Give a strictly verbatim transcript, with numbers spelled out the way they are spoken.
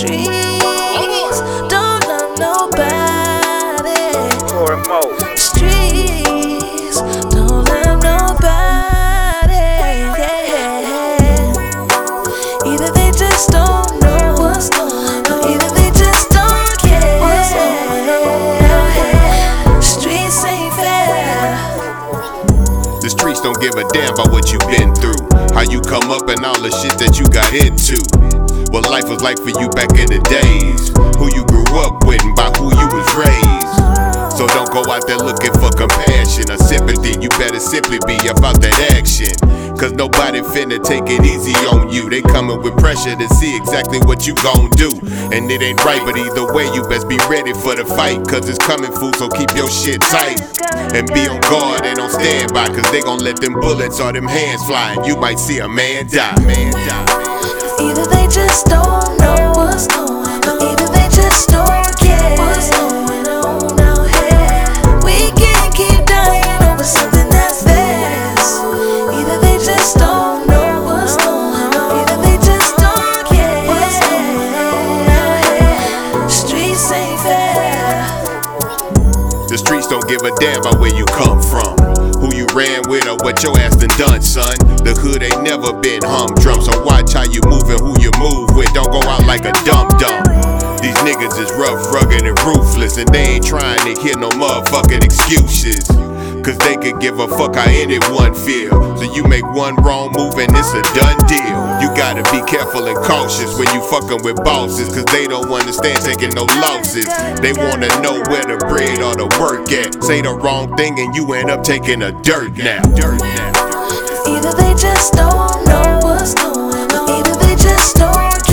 Streets don't love nobody. More and more. Streets don't love nobody. Yeah. Either they just don't know what's going on, either they just don't care what's going on. Streets ain't fair. The streets don't give a damn about what you've been through, how you come up and all the shit that you got into, what life was like for you back in the days, who you grew up with and by who you was raised. So don't go out there looking for compassion or sympathy, you better simply be about that action. Cause nobody finna take it easy on you, they coming with pressure to see exactly what you gon' do. And it ain't right, but either way you best be ready for the fight, cause it's coming, fool, so keep your shit tight. And be on guard and on standby, cause they gon' let them bullets or them hands flying. You might see a man die, man die. Either they just don't know what's going on, either they just don't care what's going on out here. We can't keep dying over something that's theirs. Either they just don't know what's going on, either they just don't care what's going on out here. Streets ain't fair. The streets don't give a damn about where you come from, who you ran with or what your ass done done, son. The hood ain't never been humdrum, so watch how you move and who you move with. Don't go out like a dum-dum. These niggas is rough, rugged, and ruthless, and they ain't trying to hear no motherfucking excuses, cause they could give a fuck how anyone feel. So you make one wrong move and it's a done deal. You gotta be careful and cautious when you fucking with bosses, cause they don't understand taking no losses. They wanna know where the bread or the work at. Say the wrong thing and you end up taking a dirt nap. Dirt nap. Either they just don't know what's going on, either they just don't care.